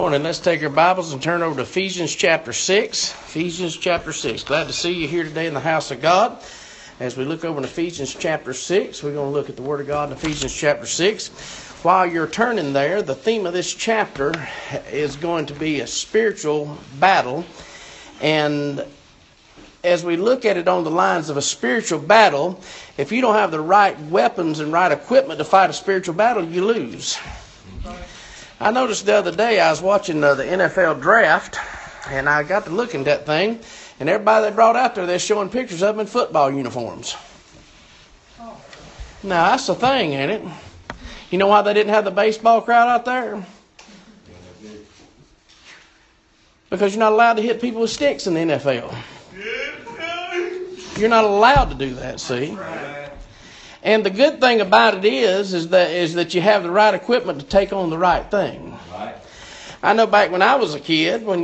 Morning. Let's take our Bibles and turn over to Ephesians chapter 6. Ephesians chapter 6. Glad to see you here today in the house of God. As we look over in Ephesians chapter 6, we're going to look at the Word of God in Ephesians chapter 6. While you're turning there, the theme of this chapter is going to be a spiritual battle. And as we look at it on the lines of a spiritual battle, if you don't have the right weapons and right equipment to fight a spiritual battle, you lose. I noticed the other day I was watching the NFL draft, and I got to looking at that thing, and everybody they brought out there, they're showing pictures of them in football uniforms. Now, that's the thing, ain't it? You know why they didn't have the baseball crowd out there? Because you're not allowed to hit people with sticks in the NFL. You're not allowed to do that, see? And the good thing about it is that you have the right equipment to take on the right thing. Right. I know back when I was a kid, when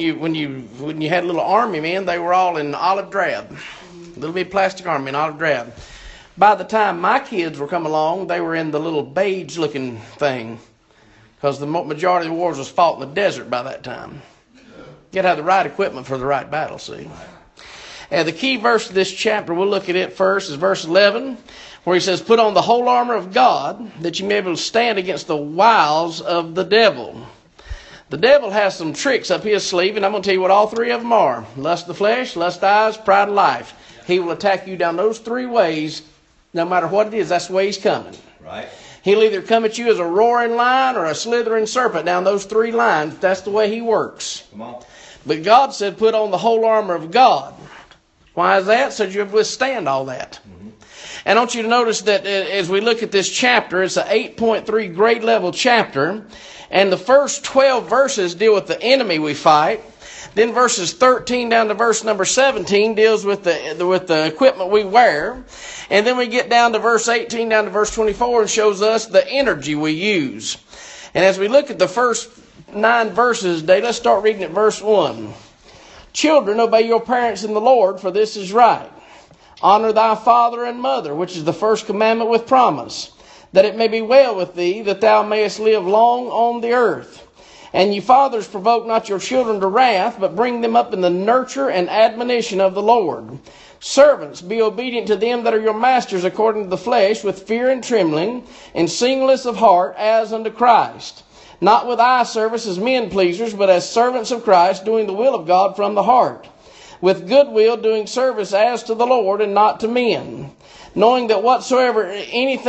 you had little army men, they were all in olive drab, little bit plastic army in olive drab. By the time my kids were come along, they were in the little beige-looking thing, because the majority of the wars was fought in the desert by that time. You got to have the right equipment for the right battle. See. And the key verse of this chapter, we'll look at it first, is verse 11. Where he says, put on the whole armor of God, that you may be able to stand against the wiles of the devil. The devil has some tricks up his sleeve, and I'm going to tell you what all three of them are. Lust of the flesh, lust of eyes, pride of life. He will attack you down those three ways, no matter what it is. That's the way he's coming. Right. He'll either come at you as a roaring lion or a slithering serpent down those three lines. That's the way he works. Come on. But God said, put on the whole armor of God. Why is that? So you withstand all that. And I want you to notice that as we look at this chapter, it's an 8.3 grade level chapter. And the first 12 verses deal with the enemy we fight. Then verses 13 down to verse number 17 deals with the equipment we wear. And then we get down to verse 18 down to verse 24 and shows us the energy we use. And as we look at the first 9 verses today, let's start reading at verse 1. Children, obey your parents in the Lord, for this is right. Honor thy father and mother, which is the first commandment with promise, that it may be well with thee, that thou mayest live long on the earth. And ye fathers, provoke not your children to wrath, but bring them up in the nurture and admonition of the Lord. Servants, be obedient to them that are your masters according to the flesh, with fear and trembling, and singleness of heart, as unto Christ. Not with eye service as men pleasers, but as servants of Christ, doing the will of God from the heart. With good will, doing service as to the Lord and not to men, knowing that whatsoever good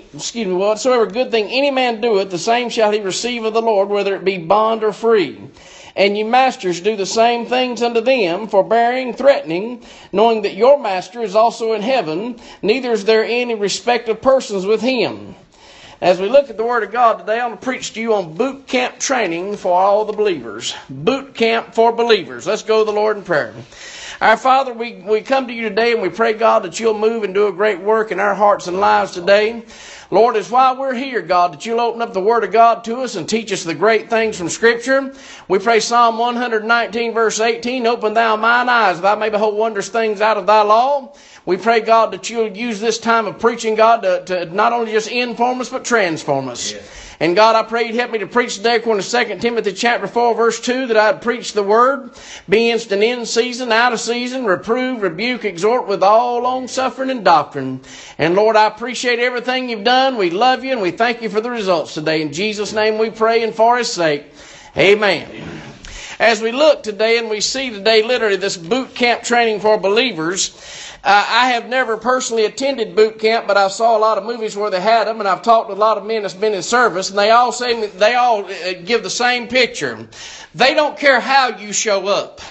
thing any man doeth, the same shall he receive of the Lord, whether it be bond or free. And ye masters, do the same things unto them, forbearing, threatening, knowing that your master is also in heaven, neither is there any respect of persons with him. As we look at the Word of God today, I'm going to preach to you on boot camp training for all the believers. Boot camp for believers. Let's go to the Lord in prayer. Our Father, we come to you today and we pray, God, that you'll move and do a great work in our hearts and lives today. Lord, it's while we're here, God, that you'll open up the Word of God to us and teach us the great things from Scripture. We pray Psalm 119, verse 18, open thou mine eyes, that I may behold wondrous things out of thy law. We pray, God, that you'll use this time of preaching, God, to not only just inform us, but transform us. Yes. And God, I pray you'd help me to preach today according to 2 Timothy chapter 4, verse 2, that I'd preach the word, be instant in season, out of season, reprove, rebuke, exhort with all long suffering and doctrine. And Lord, I appreciate everything you've done. We love you and we thank you for the results today. In Jesus' name we pray and for his sake. Amen. As we look today and we see today literally this boot camp training for believers, I have never personally attended boot camp, but I saw a lot of movies where they had them, and I've talked with a lot of men that's been in service, and they all give the same picture. They don't care how you show up.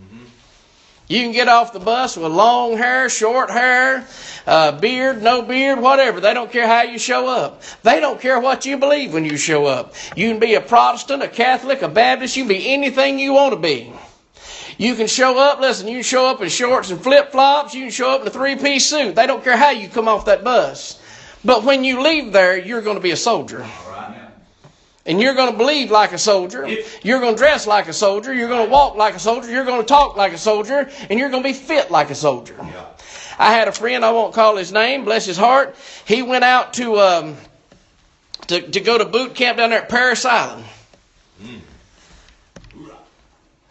You can get off the bus with long hair, short hair, beard, no beard, whatever. They don't care how you show up. They don't care what you believe when you show up. You can be a Protestant, a Catholic, a Baptist. You can be anything you want to be. You can show up, listen, you can show up in shorts and flip-flops. You can show up in a three-piece suit. They don't care how you come off that bus. But when you leave there, you're going to be a soldier. And you're going to believe like a soldier. You're going to dress like a soldier. You're going to walk like a soldier. You're going to talk like a soldier. And you're going to be fit like a soldier. Yeah. I had a friend, I won't call his name, bless his heart. He went out to go to boot camp down there at Parris Island.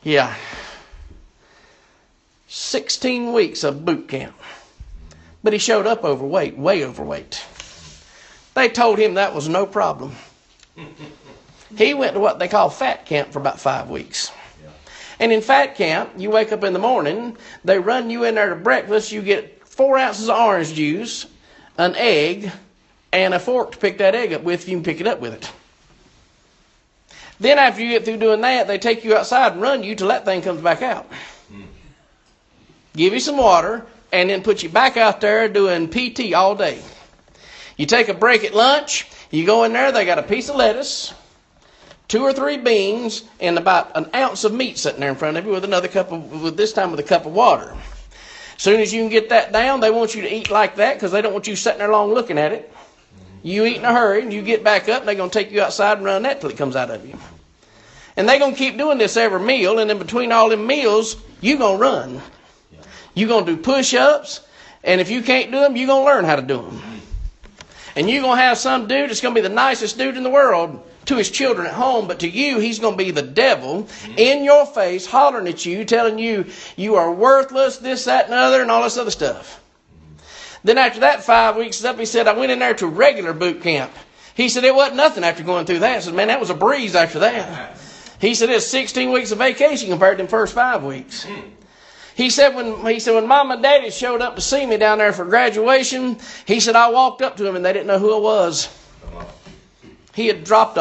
Yeah. 16 weeks of boot camp. But he showed up overweight, way overweight. They told him that was no problem. He went to what they call fat camp for about 5 weeks. And in fat camp, you wake up in the morning, they run you in there to breakfast, you get 4 ounces of orange juice, an egg, and a fork to pick that egg up with if you can pick it up with it. Then after you get through doing that, they take you outside and run you till that thing comes back out. Give you some water, and then put you back out there doing PT all day. You take a break at lunch, you go in there, they got a piece of lettuce, 2 or 3 beans, and about an ounce of meat sitting there in front of you this time with a cup of water. As soon as you can get that down, they want you to eat like that because they don't want you sitting there long looking at it. You eat in a hurry, and you get back up, and they're going to take you outside and run that till it comes out of you. And they're going to keep doing this every meal, and in between all them meals, you're going to run. You're going to do push-ups, and if you can't do them, you're going to learn how to do them. And you're going to have some dude that's going to be the nicest dude in the world to his children at home, but to you, he's going to be the devil in your face, hollering at you, telling you you are worthless, this, that, and other, and all this other stuff. Then after that 5 weeks is up, he said, I went in there to regular boot camp. He said, it wasn't nothing after going through that. I said, man, that was a breeze after that. He said, it's 16 weeks of vacation compared to the first 5 weeks. He said, when Mom and Daddy showed up to see me down there for graduation, he said, I walked up to him and they didn't know who I was. He had dropped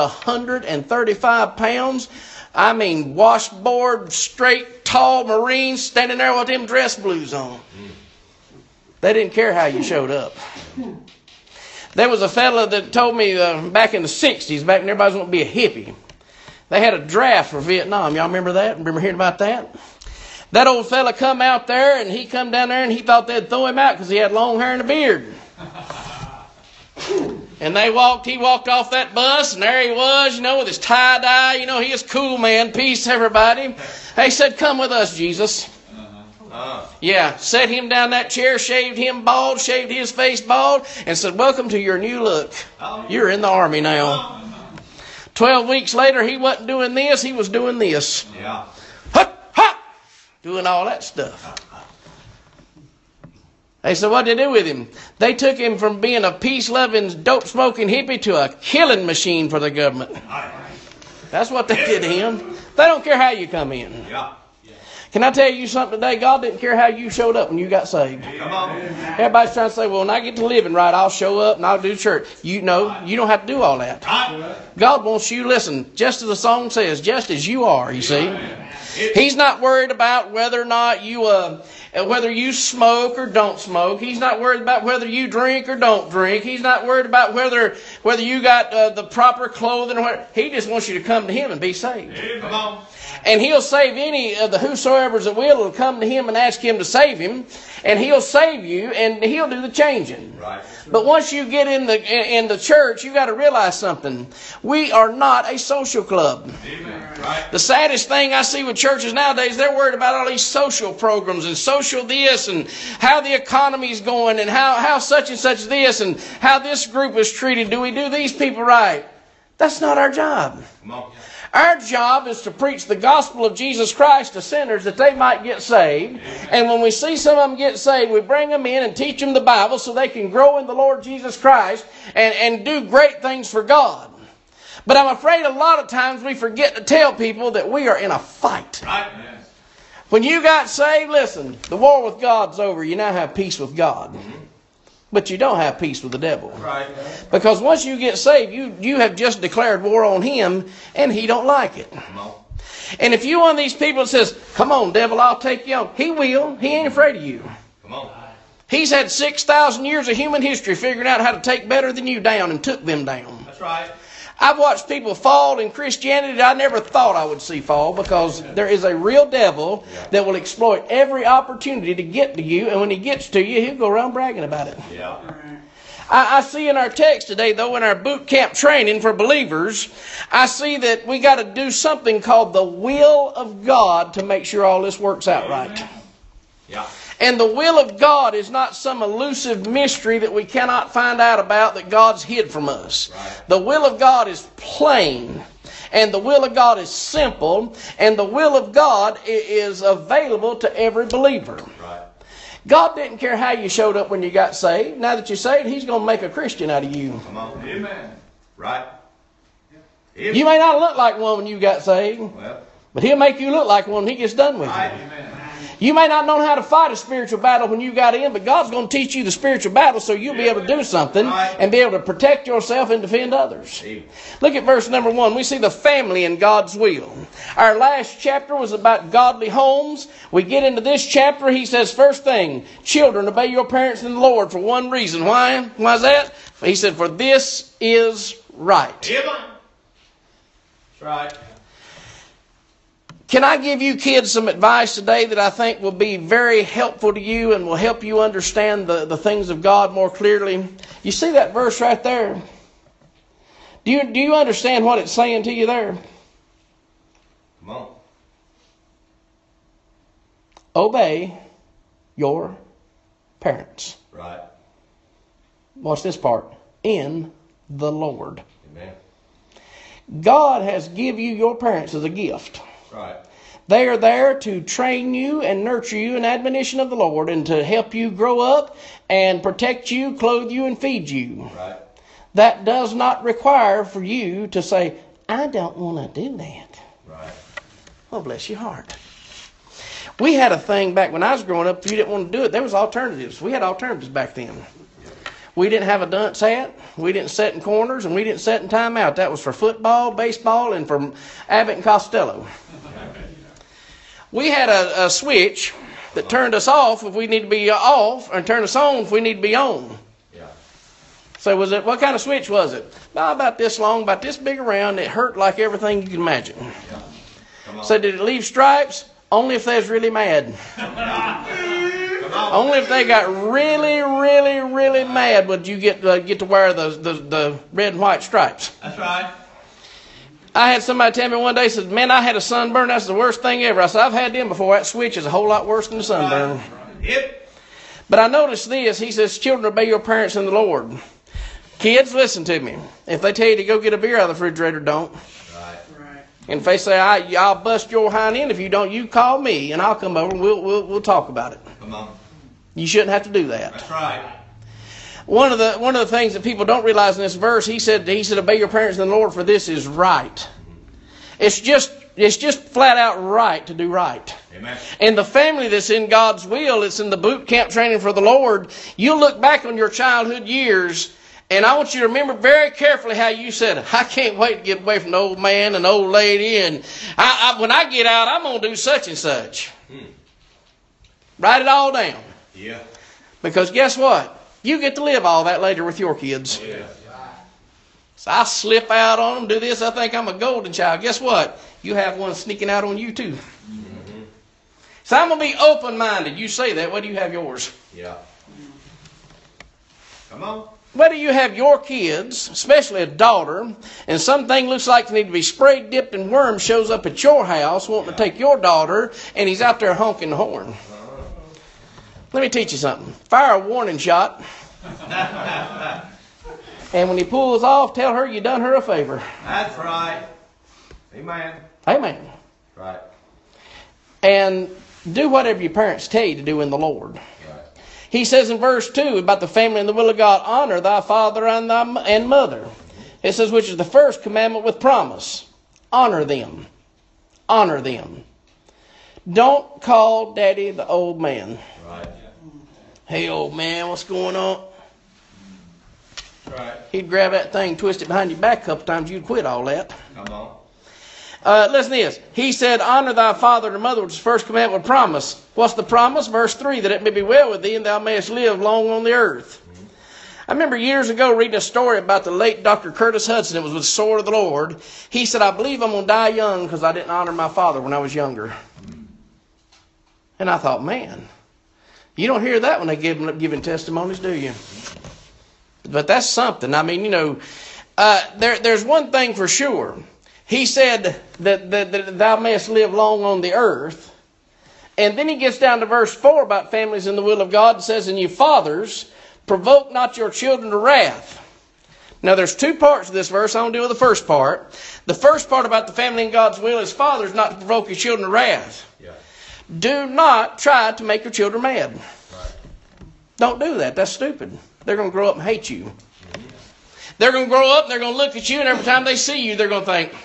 135 pounds. I mean, washboard, straight, tall Marine standing there with them dress blues on. They didn't care how you showed up. There was a fella that told me back in the 60s, back when everybody was going to be a hippie, they had a draft for Vietnam. Y'all remember that? Remember hearing about that? That old fella come out there, and he come down there, and he thought they'd throw him out because he had long hair and a beard. And he walked off that bus, and there he was, with his tie-dye. He is cool, man. Peace, everybody. They said, come with us, Jesus. Yeah, set him down that chair, shaved him bald, shaved his face bald, and said, welcome to your new look. You're in the army now. 12 weeks later, he wasn't doing this, he was doing this. Yeah. Hop, hop, doing all that stuff. They said, what did they do with him? They took him from being a peace-loving, dope-smoking hippie to a killing machine for the government. That's what they did to him. They don't care how you come in. Yeah. Can I tell you something today? God didn't care how you showed up when you got saved. Come on. Everybody's trying to say, well, when I get to living right, I'll show up and I'll do church. You don't have to do all that. God wants you, listen, just as the song says, just as you are, you see. He's not worried about whether or not whether you smoke or don't smoke. He's not worried about whether you drink or don't drink. He's not worried about whether you got the proper clothing or whatever. He just wants you to come to Him and be saved. Come on. And He'll save any of the whosoever's that will come to Him and ask Him to save him. And He'll save you and He'll do the changing. Right. But once you get in the church, you got to realize something. We are not a social club. Amen. Right. The saddest thing I see with churches nowadays, they're worried about all these social programs and social this and how the economy's going and how such and such this and how this group is treated. Do we do these people right? That's not our job. Come on. Our job is to preach the gospel of Jesus Christ to sinners that they might get saved. And when we see some of them get saved, we bring them in and teach them the Bible so they can grow in the Lord Jesus Christ and do great things for God. But I'm afraid a lot of times we forget to tell people that we are in a fight. Right. When you got saved, listen, the war with God's over. You now have peace with God. But you don't have peace with the devil. Right. Because once you get saved, you have just declared war on him, and he don't like it. Come on. And if you're one of these people that says, come on, devil, I'll take you on, he will. He ain't afraid of you. Come on. He's had 6,000 years of human history figuring out how to take better than you down and took them down. That's right. I've watched people fall in Christianity that I never thought I would see fall because there is a real devil that will exploit every opportunity to get to you. And when he gets to you, he'll go around bragging about it. Yeah. I see in our text today, though, in our boot camp training for believers, I see that we got to do something called the will of God to make sure all this works out right. Yeah. And the will of God is not some elusive mystery that we cannot find out about that God's hid from us. Right. The will of God is plain. And the will of God is simple. And the will of God is available to every believer. Right. God didn't care how you showed up when you got saved. Now that you're saved, He's going to make a Christian out of you. Come on. Amen. Right. Amen. You may not look like one when you got saved. Well, But He'll make you look like one when He gets done with you. Amen. You may not know how to fight a spiritual battle when you got in, but God's going to teach you the spiritual battle so you'll be able to do something and be able to protect yourself and defend others. Look at verse number 1. We see the family in God's will. Our last chapter was about godly homes. We get into this chapter. He says, first thing, children, obey your parents in the Lord for one reason. Why? Why is that? He said, for this is right. That's right. Can I give you kids some advice today that I think will be very helpful to you and will help you understand the things of God more clearly? You see that verse right there? Do you understand what it's saying to you there? Come on. Obey your parents. Right. Watch this part. In the Lord. Amen. God has given you your parents as a gift. Right. They are there to train you and nurture you in admonition of the Lord and to help you grow up and protect you, clothe you, and feed you. Right. That does not require for you to say, I don't want to do that. Right. Well, bless your heart. We had a thing back when I was growing up, if you didn't want to do it, there was alternatives. We had alternatives back then. We didn't have a dunce hat. We didn't sit in corners, and we didn't sit in timeout. That was for football, baseball, and for Abbott and Costello. We had a switch that turned us off if we need to be off, and turned us on if we need to be on. Yeah. So what kind of switch was it? About this long, about this big around. It hurt like everything you can imagine. Yeah. Come on. So did it leave stripes? Only if they was really mad. Only if they got really, really, really mad would you get to wear the red and white stripes. That's right. I had somebody tell me one day, said, man, I had a sunburn. That's the worst thing ever. I said, I've had them before. That switch is a whole lot worse than the sunburn. Right. Yep. But I noticed this. He says, children, obey your parents in the Lord. Kids, listen to me. If they tell you to go get a beer out of the refrigerator, don't. Right. And if they say, I'll bust your hind end if you don't, you call me and I'll come over and we'll talk about it. Come on. You shouldn't have to do that. That's right. One of the things that people don't realize in this verse, he said, obey your parents in the Lord, for this is right. It's just flat out right to do right. Amen. And the family that's in God's will, it's in the boot camp training for the Lord. You look back on your childhood years, and I want you to remember very carefully how you said, I can't wait to get away from the old man and the old lady, and when I get out, I'm going to do such and such. Write it all down. Yeah. Because guess what? You get to live all that later with your kids. Yeah. So I slip out on them, do this, I think I'm a golden child. Guess what? You have one sneaking out on you too. Mm-hmm. So I'm going to be open-minded. You say that. Whether you have yours. Yeah. Come on. Whether you have your kids, especially a daughter, and something looks like it need to be sprayed, dipped, and worm shows up at your house wanting to take your daughter, and he's out there honking the horn. Let me teach you something. Fire a warning shot. And when he pulls off, tell her you done her a favor. That's right. Amen. Amen. Right. And do whatever your parents tell you to do in the Lord. Right. He says in verse 2 about the family and the will of God, honor thy father and mother. It says, which is the first commandment with promise. Honor them. Honor them. Don't call daddy the old man. Right. Hey, old man, what's going on? Right. He'd grab that thing, twist it behind your back a couple times, you'd quit all that. Come on. Listen to this. He said, honor thy father and mother, which is the first commandment with promise. What's the promise? Verse 3, that it may be well with thee and thou mayest live long on the earth. Mm-hmm. I remember years ago reading a story about the late Dr. Curtis Hudson. It was with the Sword of the Lord. He said, I believe I'm going to die young because I didn't honor my father when I was younger. Mm-hmm. And I thought, man, you don't hear that when they giving testimonies, do you? But that's something. I mean, there's one thing for sure. He said that thou mayest live long on the earth. And then he gets down to verse 4 about families in the will of God. It says, and you fathers, provoke not your children to wrath, Now there's two parts of this verse. I'm going to deal with the first part. The first part about the family in God's will is fathers not to provoke your children to wrath. Yeah. Do not try to make your children mad. Right. Don't do that. That's stupid. They're going to grow up and hate you. They're going to grow up and they're going to look at you, and every time they see you, they're going to think,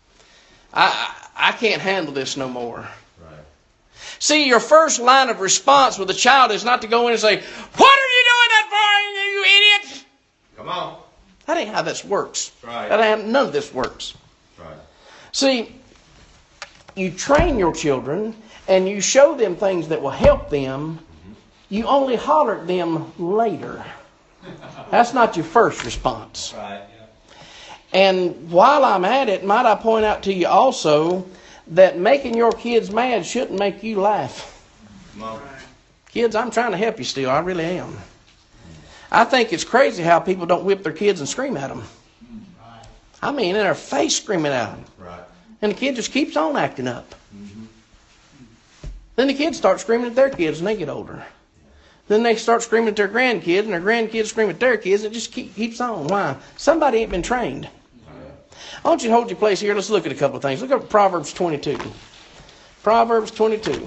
I can't handle this no more. Right. See, your first line of response with a child is not to go in and say, what are you doing that for, you idiot? Come on. That ain't how this works. Right. None of this works. Right. See, you train your children and you show them things that will help them. You only holler at them later. That's not your first response. Right. And while I'm at it, might I point out to you also that making your kids mad shouldn't make you laugh. Come on. Kids, I'm trying to help you still. I really am. I think it's crazy how people don't whip their kids and scream at them. I mean, in their face screaming at them. Right. And the kid just keeps on acting up. Then the kids start screaming at their kids when they get older. Then they start screaming at their grandkids, and their grandkids scream at their kids, and it just keeps on. Why? Somebody ain't been trained. I want you to hold your place here. Let's look at a couple of things. Look at Proverbs 22. Proverbs 22.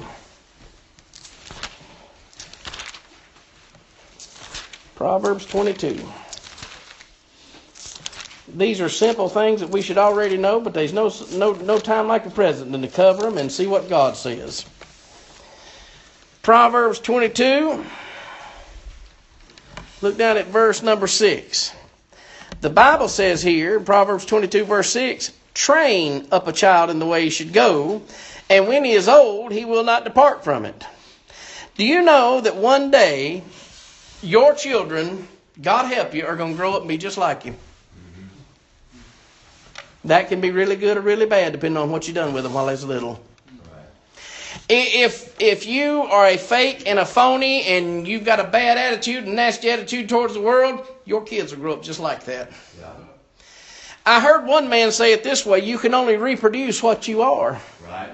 Proverbs 22. These are simple things that we should already know, but there's no time like the present than to cover them and see what God says. Proverbs 22. Look down at verse number 6. The Bible says here, Proverbs 22 verse 6, train up a child in the way he should go, and when he is old, he will not depart from it. Do you know that one day, your children, God help you, are going to grow up and be just like you? That can be really good or really bad, depending on what you've done with them while they was little. If you are a fake and a phony and you've got a bad attitude and nasty attitude towards the world, your kids will grow up just like that. Yeah. I heard one man say it this way, you can only reproduce what you are. Right.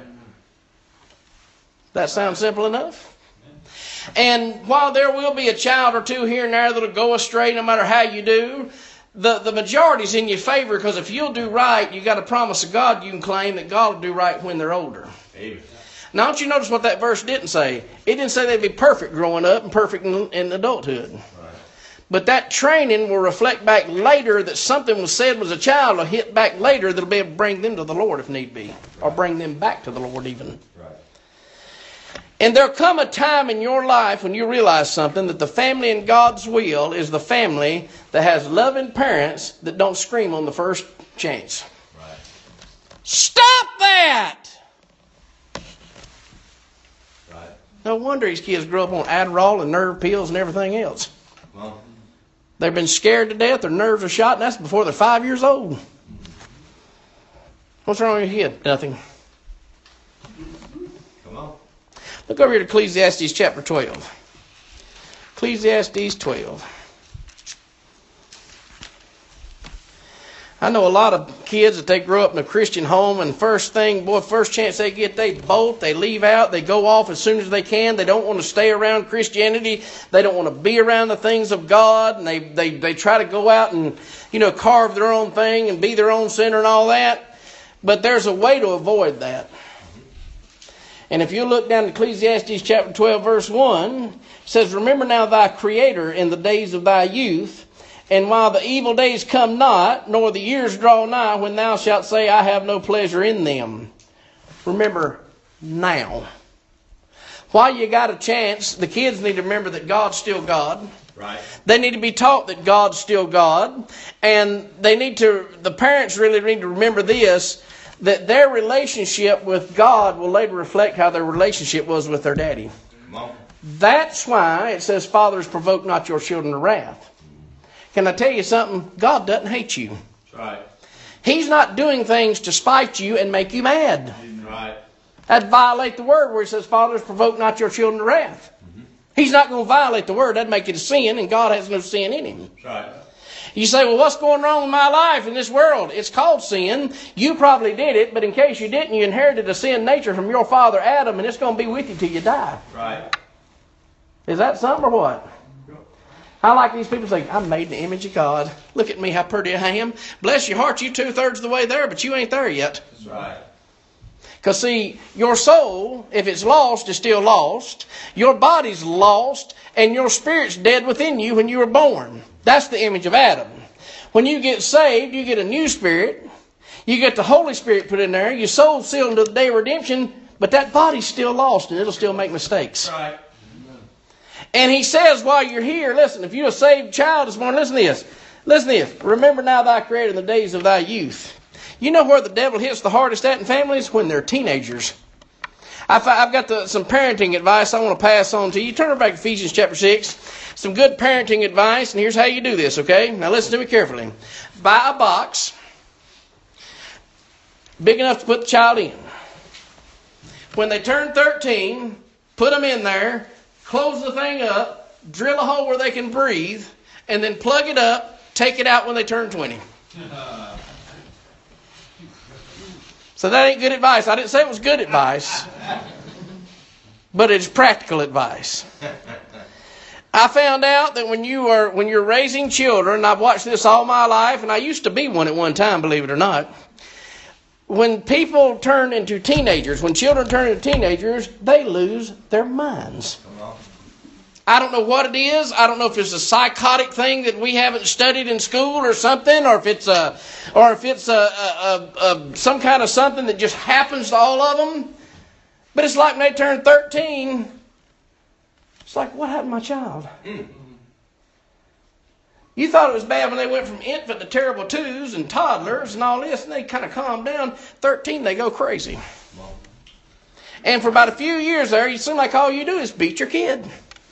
That sounds simple enough. And while there will be a child or two here and there that'll go astray no matter how you do, the majority's in your favor, because if you'll do right, you got a promise of God you can claim that God will do right when they're older. Amen. Now, don't you notice what that verse didn't say? It didn't say they'd be perfect growing up and perfect in adulthood. Right. But that training will reflect back later that something was said was a child will hit back later that'll be able to bring them to the Lord if need be. Or bring them back to the Lord even. Right. And there'll come a time in your life when you realize something, that the family in God's will is the family that has loving parents that don't scream on the first chance. Right. Stop that! Right. No wonder these kids grow up on Adderall and nerve pills and everything else. Well. They've been scared to death, their nerves are shot, and that's before they're 5 years old. What's wrong with your kid? Nothing. Come on. Look over here to Ecclesiastes chapter 12. Ecclesiastes 12. I know a lot of kids that they grow up in a Christian home, and first chance they get, they bolt, they leave out, they go off as soon as they can. They don't want to stay around Christianity. They don't want to be around the things of God, and they try to go out and, carve their own thing and be their own sinner and all that. But there's a way to avoid that. And if you look down at Ecclesiastes chapter 12 verse 1, it says, remember now thy Creator in the days of thy youth, and while the evil days come not, nor the years draw nigh, when thou shalt say, I have no pleasure in them. Remember now. While you got a chance, the kids need to remember that God's still God. Right. They need to be taught that God's still God. And the parents really need to remember this, that their relationship with God will later reflect how their relationship was with their daddy. Come on. That's why it says, fathers, provoke not your children to wrath. Can I tell you something? God doesn't hate you. That's right. He's not doing things to spite you and make you mad. Right. That'd violate the word where it says, fathers, provoke not your children to wrath. He's not going to violate the word. That'd make it a sin, and God has no sin in him. That's right. You say, well, what's going wrong with my life in this world? It's called sin. You probably did it, but in case you didn't, you inherited a sin nature from your father Adam, and it's going to be with you till you die. Right. Is that something or what? I like these people saying, I'm made in the image of God. Look at me, how pretty I am. Bless your heart, you 2/3 of the way there, but you ain't there yet. That's right. Because see, your soul, if it's lost, is still lost. Your body's lost, and your spirit's dead within you when you were born. That's the image of Adam. When you get saved, you get a new spirit. You get the Holy Spirit put in there. Your soul's sealed until the day of redemption, but that body's still lost, and it'll still make mistakes. That's right. And he says while you're here, listen, if you're a saved child this morning, listen to this. Listen to this. Remember now thy Creator in the days of thy youth. You know where the devil hits the hardest at in families? When they're teenagers. I've got some parenting advice I want to pass on to you. Turn back to Ephesians chapter 6. Some good parenting advice, and here's how you do this, okay? Now listen to me carefully. Buy a box big enough to put the child in. When they turn 13, put them in there, close the thing up, drill a hole where they can breathe, and then plug it up, take it out when they turn 20. So that ain't good advice. I didn't say it was good advice, but it's practical advice. I found out that when you're raising children, and I've watched this all my life, and I used to be one at one time, believe it or not. When people turn into teenagers, when children turn into teenagers, they lose their minds. I don't know what it is. I don't know if it's a psychotic thing that we haven't studied in school or something, or if it's some kind of something that just happens to all of them. But it's like when they turn 13, it's like, what happened to my child? You thought it was bad when they went from infant to terrible twos and toddlers and all this, and they kind of calmed down. 13, they go crazy. And for about a few years there, you seem like all you do is beat your kid.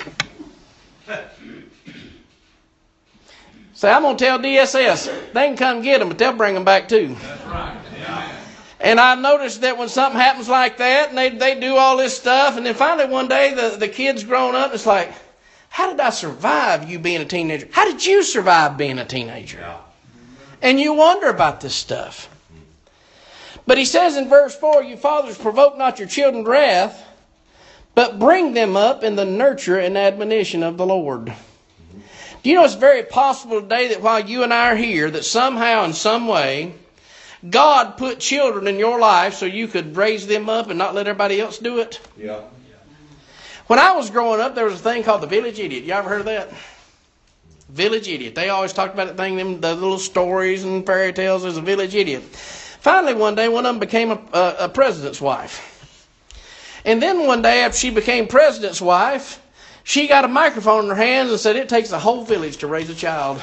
Say, I'm going to tell DSS, they can come get them, but they'll bring them back too. That's right. Yeah. And I noticed that when something happens like that, and they do all this stuff, and then finally one day the kid's grown up, and it's like, how did I survive you being a teenager? How did you survive being a teenager? Yeah. And you wonder about this stuff. But he says in verse 4, you fathers provoke not your children to wrath, but bring them up in the nurture and admonition of the Lord. Do you know it's very possible today that while you and I are here, that somehow in some way, God put children in your life so you could raise them up and not let everybody else do it? Yeah. When I was growing up, there was a thing called the Village Idiot. You ever heard of that? Village Idiot. They always talked about that thing, the little stories and fairy tales as a village idiot. Finally, one day, one of them became a president's wife. And then one day, after she became president's wife, she got a microphone in her hands and said, it takes a whole village to raise a child.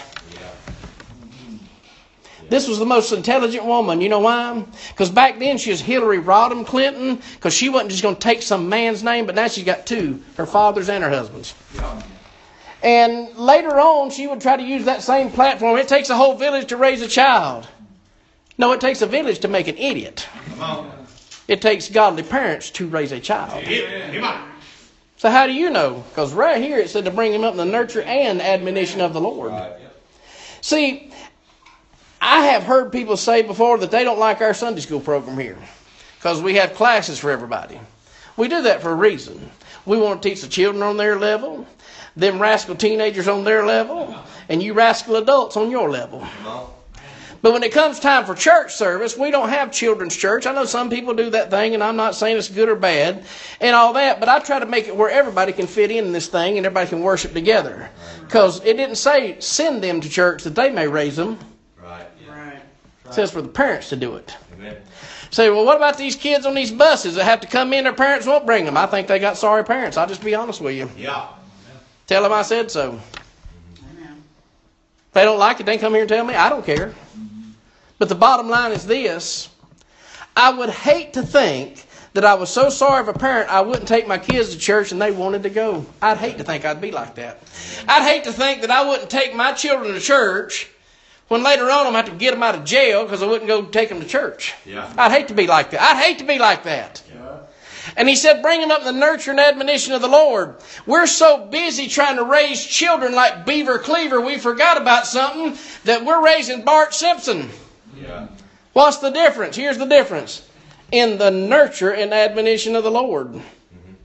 This was the most intelligent woman. You know why? Because back then she was Hillary Rodham Clinton, because she wasn't just going to take some man's name, but now she's got two, her father's and her husband's. Yeah. And later on, she would try to use that same platform. It takes a whole village to raise a child. No, it takes a village to make an idiot. Come on. It takes godly parents to raise a child. Come on. So how do you know? Because right here it said to bring him up in the nurture and admonition of the Lord. Right. See, I have heard people say before that they don't like our Sunday school program here because we have classes for everybody. We do that for a reason. We want to teach the children on their level, them rascal teenagers on their level, and you rascal adults on your level. But when it comes time for church service, we don't have children's church. I know some people do that thing, and I'm not saying it's good or bad and all that, but I try to make it where everybody can fit in this thing and everybody can worship together. Because it didn't say send them to church that they may raise them. It says for the parents to do it. Amen. Say, well, what about these kids on these buses that have to come in, their parents won't bring them? I think they got sorry parents. I'll just be honest with you. Yeah. Tell them I said so. If they don't like it, they can come here and tell me. I don't care. But the bottom line is this. I would hate to think that I was so sorry of a parent I wouldn't take my kids to church and they wanted to go. I'd hate to think I'd be like that. I'd hate to think that I wouldn't take my children to church when later on I'm going to have to get them out of jail because I wouldn't go take them to church. Yeah. I'd hate to be like that. I'd hate to be like that. Yeah. And he said, bring them up in the nurture and admonition of the Lord. We're so busy trying to raise children like Beaver Cleaver, we forgot about something, that we're raising Bart Simpson. Yeah. What's the difference? Here's the difference. In the nurture and admonition of the Lord.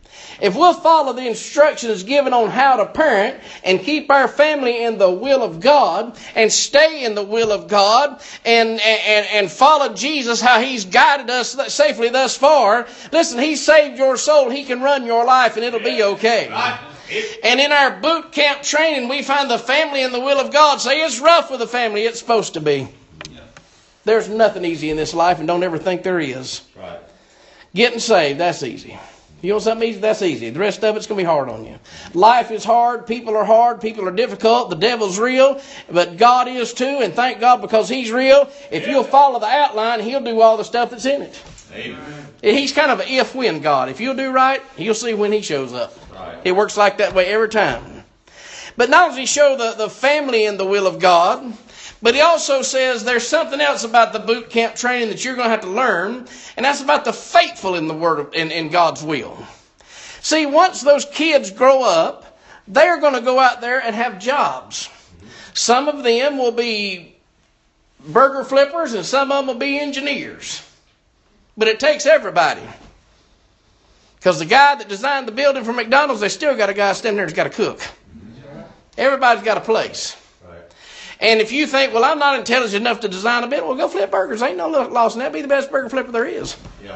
If we'll follow the instructions given on how to parent and keep our family in the will of God and stay in the will of God and follow Jesus, how He's guided us safely thus far, listen, He saved your soul. He can run your life and it'll be okay. And in our boot camp training, we find the family in the will of God. Say it's rough with the family. It's supposed to be. There's nothing easy in this life, and don't ever think there is. Right. Getting saved, that's easy. You want something easy? That's easy. The rest of it's going to be hard on you. Life is hard. People are difficult. The devil's real. But God is too. And thank God because He's real. If you'll follow the outline, He'll do all the stuff that's in it. Amen. He's kind of an if-when God. If you'll do right, He'll see when He shows up. Right. It works like that way every time. But not only does He show the family in the will of God, but He also says there's something else about the boot camp training that you're going to have to learn, and that's about the faithful in the Word in God's will. See, once those kids grow up, they're going to go out there and have jobs. Some of them will be burger flippers, and some of them will be engineers. But it takes everybody. Because the guy that designed the building for McDonald's, they still got a guy standing there that's got to cook. Everybody's got a place. And if you think, well, I'm not intelligent enough to design a building, well, go flip burgers. Ain't no loss in that. Be the best burger flipper there is. Yeah.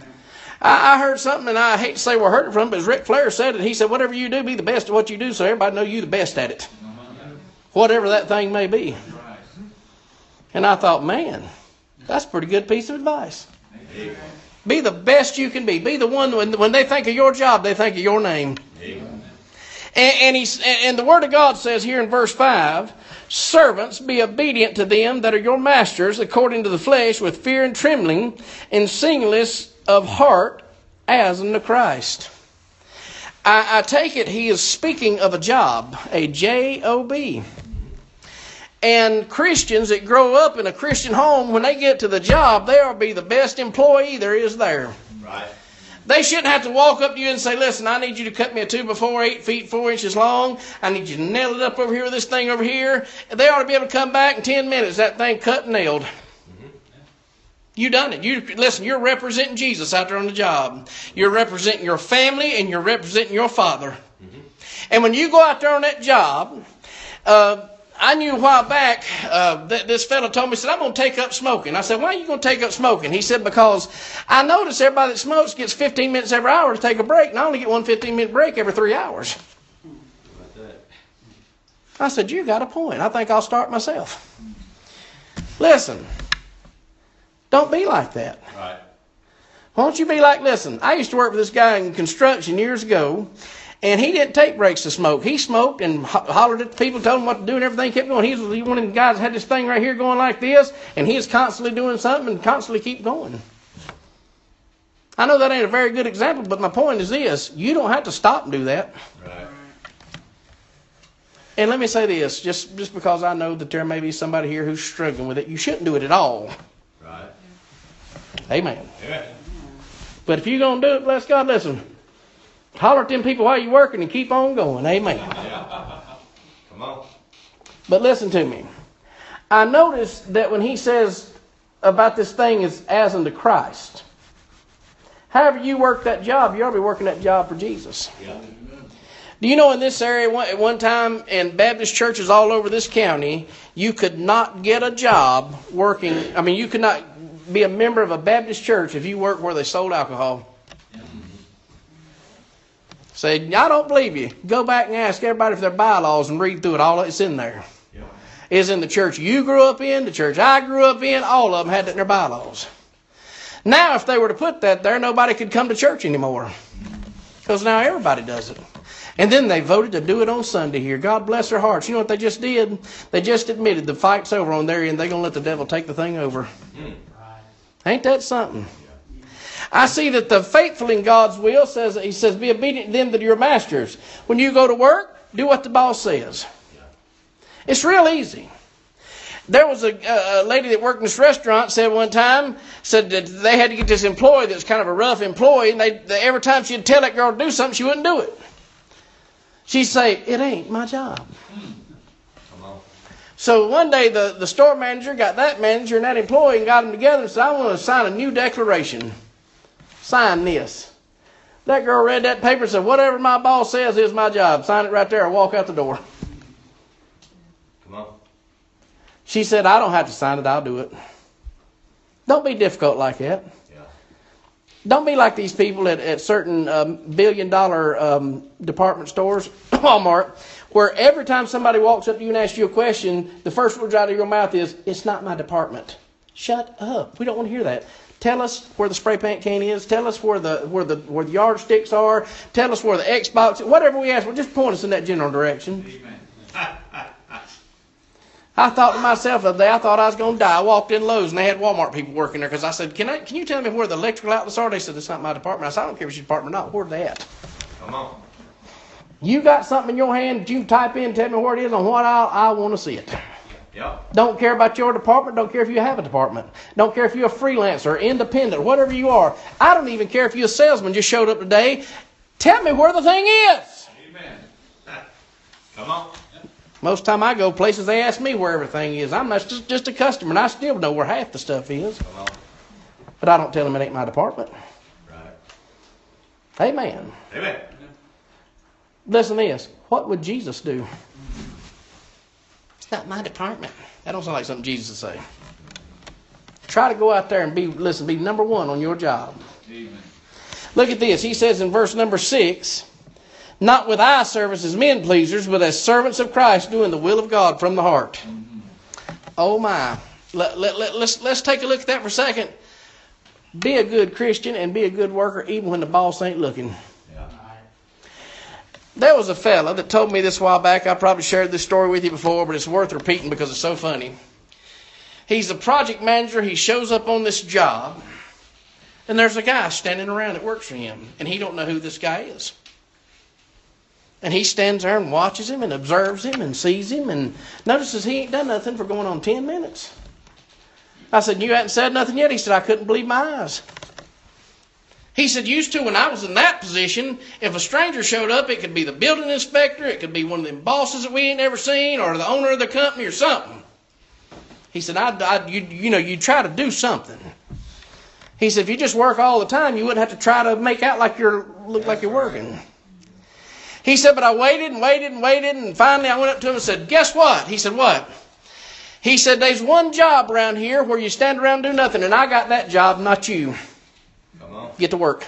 I heard something, and I hate to say where I heard it from, but Ric Flair said it. He said, whatever you do, be the best at what you do so everybody know you the best at it. Whatever that thing may be. And I thought, man, that's a pretty good piece of advice. Be the best you can be. Be the one, when they think of your job, they think of your name. And the Word of God says here in verse 5, servants, be obedient to them that are your masters according to the flesh with fear and trembling and singleness of heart as unto Christ. I take it He is speaking of a job, a J-O-B. And Christians that grow up in a Christian home, when they get to the job, they'll be the best employee there is there. Right. They shouldn't have to walk up to you and say, listen, I need you to cut me a 2x4, 8 feet, 4 inches long. I need you to nail it up over here with this thing over here. They ought to be able to come back in 10 minutes, that thing cut and nailed. You done it. Listen, you're representing Jesus out there on the job. You're representing your family and you're representing your Father. And when you go out there on that job, I knew a while back, this fellow told me, he said, I'm going to take up smoking. I said, why are you going to take up smoking? He said, because I notice everybody that smokes gets 15 minutes every hour to take a break, and I only get one 15-minute break every 3 hours. I said, you got a point. I think I'll start myself. Listen, don't be like that. Right. Why don't you be like, listen, I used to work with this guy in construction years ago, and he didn't take breaks to smoke. He smoked and hollered at the people, told them what to do and everything, kept going. He was one of the guys that had this thing right here going like this, and he was constantly doing something and constantly keep going. I know that ain't a very good example, but my point is this. You don't have to stop and do that. Right. And let me say this, just because I know that there may be somebody here who's struggling with it, you shouldn't do it at all. Right. Amen. Yeah. But if you're going to do it, bless God, listen. Holler at them people while you're working and keep on going. Amen. Yeah. Come on. But listen to me. I noticed that when he says about this thing as unto Christ, however you work that job, you ought to be working that job for Jesus. Yeah. Do you know in this area, at one time in Baptist churches all over this county, you could not get a job working, you could not be a member of a Baptist church if you worked where they sold alcohol. Say, I don't believe you. Go back and ask everybody for their bylaws and read through it. All it's in there. Yeah. It's in the church you grew up in, the church I grew up in. All of them had that in their bylaws. Now, if they were to put that there, nobody could come to church anymore. Because now everybody does it. And then they voted to do it on Sunday here. God bless their hearts. You know what they just did? They just admitted the fight's over on their end. They're going to let the devil take the thing over. Ain't that something? I see that the faithful in God's will he says, be obedient to them that are your masters. When you go to work, do what the boss says. It's real easy. There was a lady that worked in this restaurant said one time, said that they had to get this employee that's kind of a rough employee, and every time she'd tell that girl to do something, she wouldn't do it. She'd say, it ain't my job. So one day the store manager got that manager and that employee and got them together and said, I want to sign a new declaration. Sign this. That girl read that paper and said, whatever my boss says is my job. Sign it right there or walk out the door. Come on. She said, I don't have to sign it. I'll do it. Don't be difficult like that. Yeah. Don't be like these people at certain billion-dollar department stores, Walmart, where every time somebody walks up to you and asks you a question, the first words out of your mouth is, it's not my department. Shut up. We don't want to hear that. Tell us where the spray paint can is. Tell us where the yardsticks are. Tell us where the Xbox is. Whatever we ask, well, just point us in that general direction. Amen. I thought to myself the other day, I thought I was going to die. I walked in Lowe's and they had Walmart people working there because I said, can you tell me where the electrical outlets are? They said, it's not my department. I said, I don't care if it's your department or not. Where are they at? Come on. You got something in your hand that you can type in and tell me where it is on what I want to see it. Yep. Don't care about your department. Don't care if you have a department. Don't care if you're a freelancer, independent, whatever you are. I don't even care if you're a salesman just showed up today. Tell me where the thing is. Amen. Come on. Most time I go places, they ask me where everything is. I'm not just a customer, and I still know where half the stuff is. Come on. But I don't tell them it ain't my department. Right. Amen. Amen. Listen to this. What would Jesus do? It's not my department. That don't sound like something Jesus would say. Try to go out there and be number one on your job. Amen. Look at this. He says in verse number 6, not with eye service as men pleasers, but as servants of Christ, doing the will of God from the heart. Mm-hmm. Oh my. Let's take a look at that for a second. Be a good Christian and be a good worker even when the boss ain't looking. There was a fella that told me this a while back. I probably shared this story with you before, but it's worth repeating because it's so funny. He's a project manager. He shows up on this job, and there's a guy standing around that works for him, and he don't know who this guy is. And he stands there and watches him and observes him and sees him and notices he ain't done nothing for going on 10 minutes. I said, you hadn't said nothing yet? He said, I couldn't believe my eyes. He said, used to when I was in that position, if a stranger showed up, it could be the building inspector, it could be one of them bosses that we ain't ever seen, or the owner of the company or something. He said, you'd try to do something. He said, if you just work all the time, you wouldn't have to try to make out like look like you're working. He said, but I waited and waited and waited, and finally I went up to him and said, guess what? He said, what? He said, there's one job around here where you stand around and do nothing, and I got that job, not you. Get to work.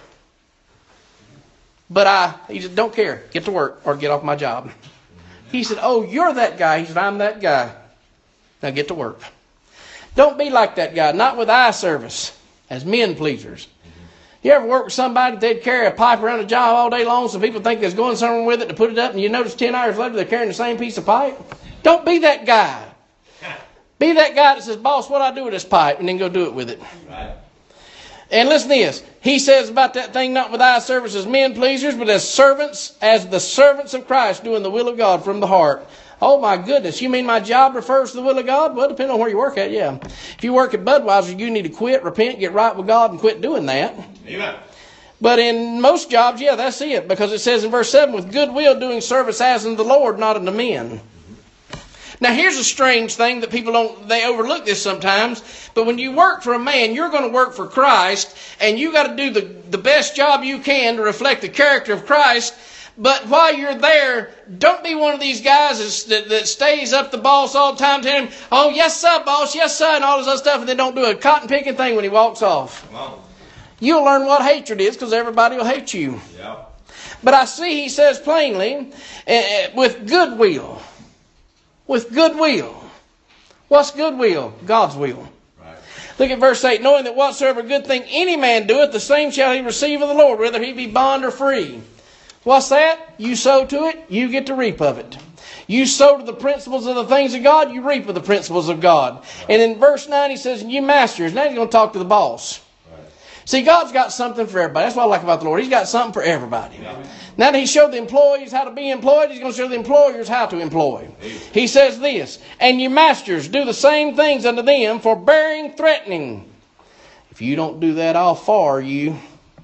But he said, don't care. Get to work or get off my job. He said, oh, you're that guy. He said, I'm that guy. Now get to work. Don't be like that guy. Not with eye service as men pleasers. You ever work with somebody that they'd carry a pipe around a job all day long so people think they're going somewhere with it to put it up, and you notice 10 hours later they're carrying the same piece of pipe? Don't be that guy. Be that guy that says, boss, what do I do with this pipe? And then go do it with it. Right. And listen to this. He says about that thing, not with eye service as men pleasers, but as servants, as the servants of Christ, doing the will of God from the heart. Oh my goodness, you mean my job refers to the will of God? Well, depending on where you work at, yeah. If you work at Budweiser, you need to quit, repent, get right with God, and quit doing that. Amen. But in most jobs, yeah, that's it. Because it says in verse 7, with good will doing service as unto the Lord, not unto men. Now, here's a strange thing that they overlook this sometimes. But when you work for a man, you're going to work for Christ, and you got to do the best job you can to reflect the character of Christ. But while you're there, don't be one of these guys that stays up the boss all the time telling him, oh, yes, sir, boss, yes, sir, and all this other stuff, and then don't do a cotton-picking thing when he walks off. Wow. You'll learn what hatred is because everybody will hate you. Yeah. But I see he says plainly, with goodwill. With goodwill. What's goodwill? God's will. Right. Look at verse 8. Knowing that whatsoever good thing any man doeth, the same shall he receive of the Lord, whether he be bond or free. What's that? You sow to it, you get to reap of it. You sow to the principles of the things of God, you reap of the principles of God. Right. And in verse 9 he says, you masters. Now he's going to talk to the boss. Right. See, God's got something for everybody. That's what I like about the Lord. He's got something for everybody. Yeah. Now that he showed the employees how to be employed, he's going to show the employers how to employ. He says this, and you masters do the same things unto them, forbearing, threatening. If you don't do that, I'll fire you.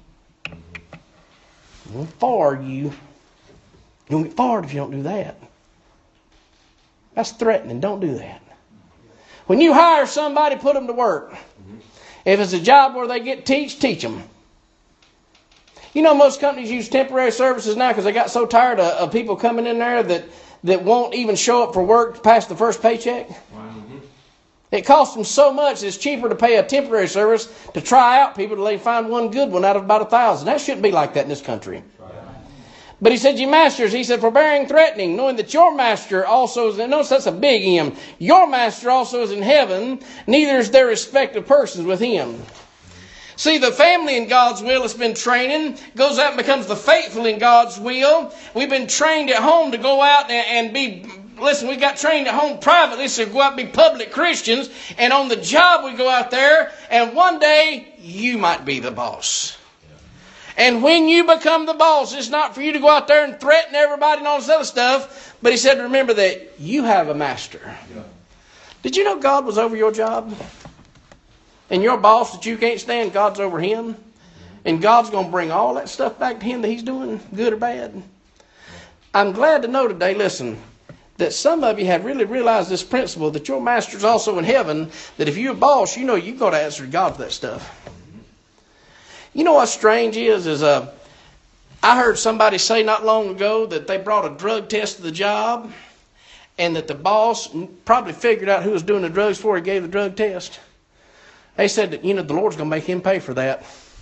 I'll fire you. You're going to get fired if you don't do that. That's threatening. Don't do that. When you hire somebody, put them to work. If it's a job where they get teach them. You know, most companies use temporary services now because they got so tired of people coming in there that won't even show up for work past the first paycheck. It costs them so much, it's cheaper to pay a temporary service to try out people till they find one good one out of about 1,000. That shouldn't be like that in this country. But he said, ye masters, he said, forbearing, threatening, knowing that your master also is, notice that's a big M, your master also is in heaven, neither is there respect of persons with him. See, the family in God's will has been training, goes out and becomes the faithful in God's will. We've been trained at home to go out and be, listen, we got trained at home privately, so go out and be public Christians. And on the job we go out there, and one day you might be the boss. And when you become the boss, it's not for you to go out there and threaten everybody and all this other stuff. But he said, remember that you have a master. Yeah. Did you know God was over your job? And your boss that you can't stand, God's over him. And God's going to bring all that stuff back to him that he's doing, good or bad. I'm glad to know today, listen, that some of you have really realized this principle that your master's also in heaven, that if you're a boss, you know you've got to answer to God for that stuff. You know what's strange is I heard somebody say not long ago that they brought a drug test to the job and that the boss probably figured out who was doing the drugs before he gave the drug test. They said that, the Lord's going to make him pay for that.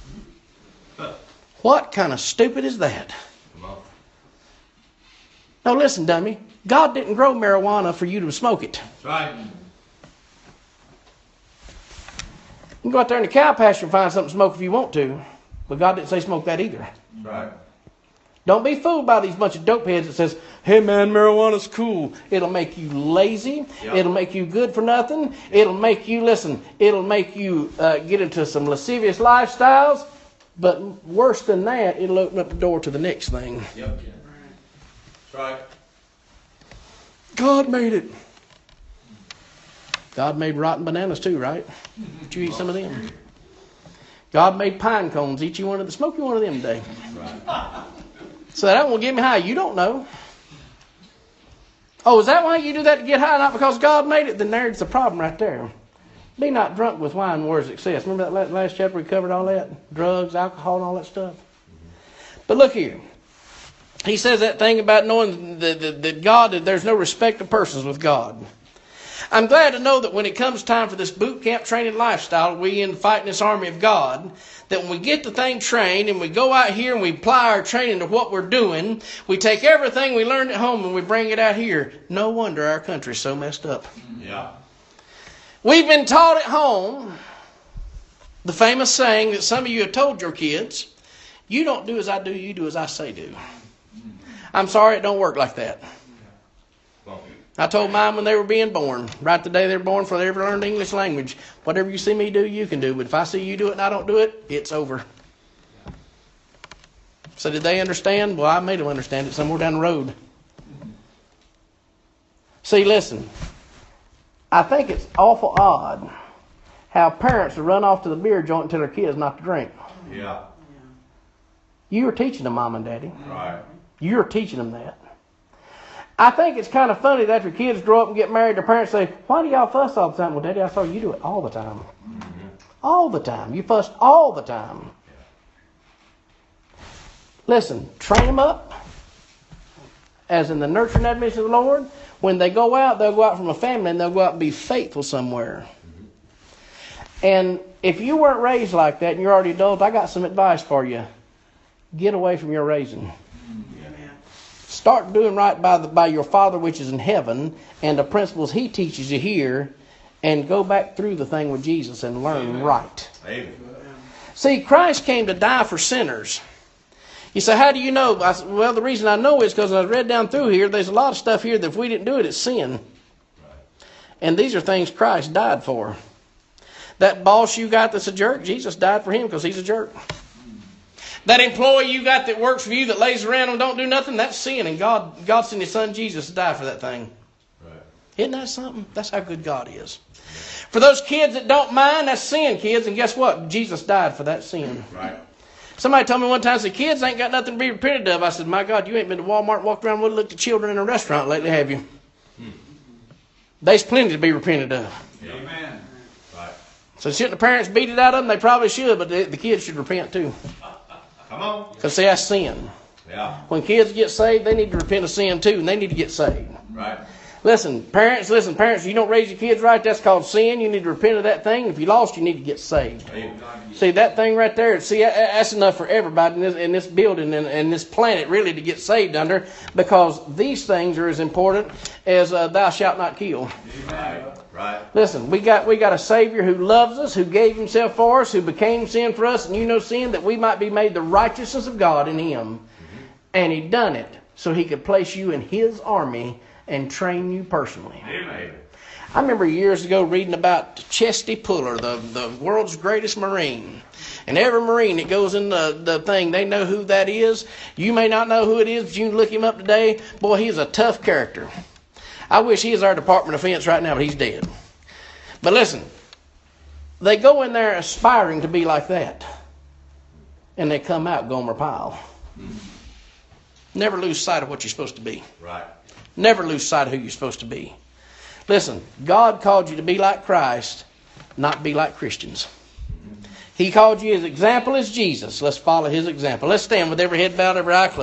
What kind of stupid is that? Now listen, dummy. God didn't grow marijuana for you to smoke it. That's right. You can go out there in the cow pasture and find something to smoke if you want to. But God didn't say smoke that either. Right. Don't be fooled by these bunch of dope heads that says, hey man, marijuana's cool. It'll make you lazy. Yep. It'll make you good for nothing. It'll make you, it'll make you get into some lascivious lifestyles. But worse than that, it'll open up the door to the next thing. Yep. That's right. God made it. God made rotten bananas too, right? Did you eat some of them? God made pine cones. Smoke you one of them today. Right. So that won't get me high. You don't know. Oh, is that why you do that to get high? Not because God made it? Then there's the problem right there. Be not drunk with wine and words of excess. Remember that last chapter we covered all that? Drugs, alcohol, and all that stuff. But look here. He says that thing about knowing that God, that there's no respect of persons with God. I'm glad to know that when it comes time for this boot camp training lifestyle, we in fighting this army of God, that when we get the thing trained and we go out here and we apply our training to what we're doing, we take everything we learned at home and we bring it out here. No wonder our country's so messed up. Yeah. We've been taught at home the famous saying that some of you have told your kids, you don't do as I do, you do as I say do. I'm sorry, it don't work like that. I told mine when they were being born, right the day they were born, before they ever learned the English language, whatever you see me do, you can do. But if I see you do it and I don't do it, it's over. So did they understand? Well, I made them understand it somewhere down the road. See, listen. I think it's awful odd how parents will run off to the beer joint and tell their kids not to drink. Yeah. You are teaching them, Mom and Daddy. Right. You're teaching them that. I think it's kind of funny that after kids grow up and get married, their parents say, why do y'all fuss all the time? Well, Daddy, I saw you do it all the time. Mm-hmm. All the time. You fuss all the time. Listen, train them up as in the nurture and admonition of the Lord. When they go out, they'll go out from a family and they'll go out and be faithful somewhere. Mm-hmm. And if you weren't raised like that and you're already adult, I got some advice for you. Get away from your raising. Start doing right by your Father which is in heaven and the principles He teaches you here, and go back through the thing with Jesus and learn Amen. Right. Amen. See, Christ came to die for sinners. You say, how do you know? Well, the reason I know is because I read down through here, there's a lot of stuff here that if we didn't do it, it's sin. Right. And these are things Christ died for. That boss you got that's a jerk, Jesus died for him because he's a jerk. That employee you got that works for you that lays around and don't do nothing, that's sin. And God sent His Son Jesus to die for that thing. Right. Isn't that something? That's how good God is. For those kids that don't mind, that's sin, kids. And guess what? Jesus died for that sin. Right. Somebody told me one time, said, kids ain't got nothing to be repented of. I said, my God, you ain't been to Walmart and walked around and looked at children in a restaurant lately, have you? There's plenty to be repented of. Amen. Right. So shouldn't the parents beat it out of them? They probably should, but the kids should repent too. Come on. Because see, that's sin. Yeah. When kids get saved, they need to repent of sin too, and they need to get saved. Right. Listen, parents, you don't raise your kids right, that's called sin. You need to repent of that thing. If you lost, you need to get saved. Amen. See, that thing right there, see, that's enough for everybody in this building and this planet really to get saved under, because these things are as important as thou shalt not kill. Right. Right. Listen, we got a Savior who loves us, who gave himself for us, who became sin for us, and you know sin, that we might be made the righteousness of God in him. And he done it so he could place you in his army and train you personally. Amen. I remember years ago reading about Chesty Puller, the world's greatest Marine. And every Marine that goes in the thing, they know who that is. You may not know who it is, but you can look him up today. Boy, he's a tough character. I wish he was our Department of Defense right now, but he's dead. But listen, they go in there aspiring to be like that. And they come out Gomer Pyle. Never lose sight of what you're supposed to be. Right. Never lose sight of who you're supposed to be. Listen, God called you to be like Christ, not be like Christians. He called you, his example is Jesus. Let's follow his example. Let's stand with every head bowed, every eye closed.